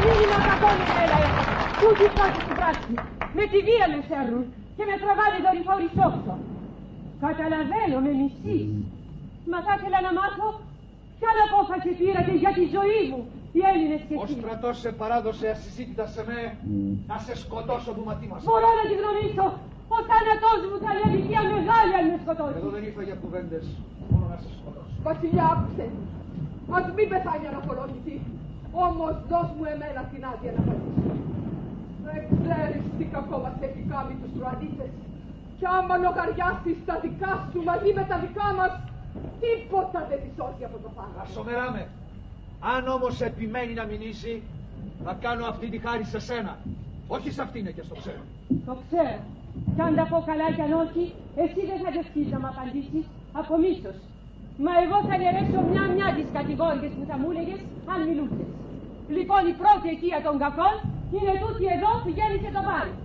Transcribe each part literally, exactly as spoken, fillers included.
μήνυμα κακόνι έλα έχω. Τούτη κάτω στην πράξη. Με τη βία με φέρνουν και με τραβάνε δορυφόροι σόξο. Καταλαβαίνω, με μισείς. Μα θα ήθελα να μάθω ποια απόφαση πήρατε για τη ζωή μου οι Έλληνες και εσείς. Ο στρατός σε παράδοσε ασυζήτητα σε με να σε σκοτώσω που ματίμασα. Μπορώ να τη γνωρίσω. Ο θάνατός μου θα είναι αδικία μεγάλη αν με σκοτώσει. Εδώ δεν ήρθα για κουβέντες, μόνο να σε σκοτώσω. Βασιλιά, άκουσε. Ας μην πεθάνει αναπολόγητη. Όμως δώσ' μου εμένα την άδεια να πατήσω. Δεν ξέρεις τι κακό μας έχει κάνει τους Τροαδίτες. Κι άμα λογαριάσεις τα δικά σου μαζί με τα δικά μας, τίποτα δεν τη σώζει από το θάνατο. Ασομεράμε. Αν όμως επιμένει να μηνύσει, θα κάνω αυτή τη χάρη σε σένα. Όχι σε αυτήν και στο ξέρω. Το ξέρω. Κι αν τα πω καλά κι αν όχι, εσύ δεν θα δεχτείς να μ' απαντήσεις από μίσος. Μα εγώ θα διαιρέσω μια-μια τις κατηγόριες που θα μου έλεγες αν μιλούσες. Λοιπόν, η πρώτη αιτία των κακών είναι τούτη εδώ που γέννησε το πάρει.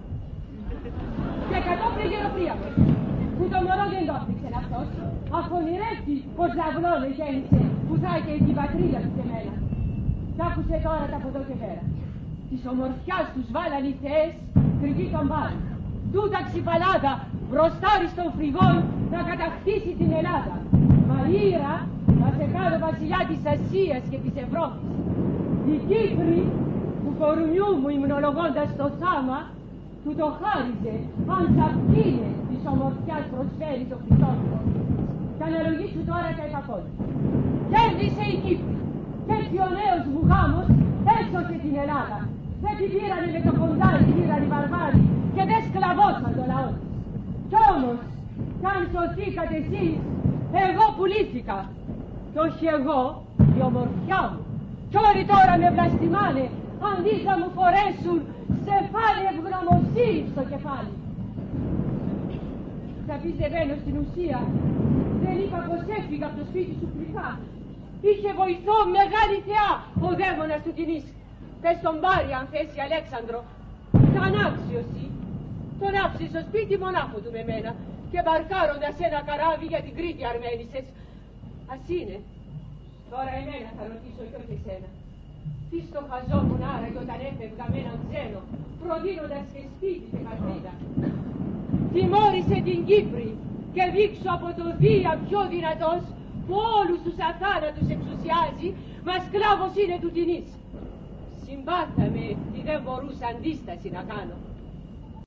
Και κατόπιν γεροπρίαμος, που το μωρό δεν το έφτιαξε αυτός, αφωνηρεύει πως Ζαβλώνε γέννησε που θα είχε την πατρίδα του και μένα. Τ' άκουσε τώρα τα από εδώ και πέρα. Της ομορφιάς τους βάλαν οι θεές κρυβή τον πάρει. Τούτα ξυπαλάδα μπροστάρι των φρυγών να κατακτήσει την Ελλάδα. Μα ήρα να σε κάνω βασιλιά της Ασίας και της Ευρώπης. Η Κύπρη που κορουνιού μου υμνολογώντας το θάμα του το χάριζε αν σ' αυτήν της ομορφιάς προσφέρει το Χριστόφορο. Κι αναλογήσου τώρα τα επακόντα. Κέρδισε η Κύπρη και έτσι ο νέος μου γάμος έσωσε την Ελλάδα. Δεν την πήρανε με το κοντάρι, πήραν οι βαρβάροι και δεν σκλαβώσαν το λαό της. Κι όμως, κι αν σωθήκατε εσείς, εγώ πουλήθηκα. Κι όχι εγώ, η ομορφιά μου. Κι όλοι τώρα με βλαστημάνε, αντί να μου φορέσουν στεφάνι ευγνωμοσύνη στο κεφάλι. Θα πεις δεμένο στην ουσία, δεν είπα πως έφυγα από το σπίτι σου πληθά. Είχε βοηθό μεγάλη θεά ο δαίμονας του Τινής. Πες τον πάρει αν θες η Αλέξανδρο. Τον άξιωση. Τον άφησε στο σπίτι μονάχο του με μένα και μπαρκάροντας ένα καράβι για την Κρήτη αρμένισες. Ας είναι. Τώρα εμένα θα ρωτήσω κι όχι εσένα. Τι στο χαζόμουν άραγε όταν έφευγα με έναν ξένο, προδίνοντας και σπίτι και πατρίδα. Τιμώρησε την Κύπρη και δείξω από το Δία πιο δυνατός που όλους τους αθάνατους εξουσιάζει, μα σκλάβος είναι του Τινής. Συμπάθαμε τι δεν μπορούσα αντίσταση να κάνω.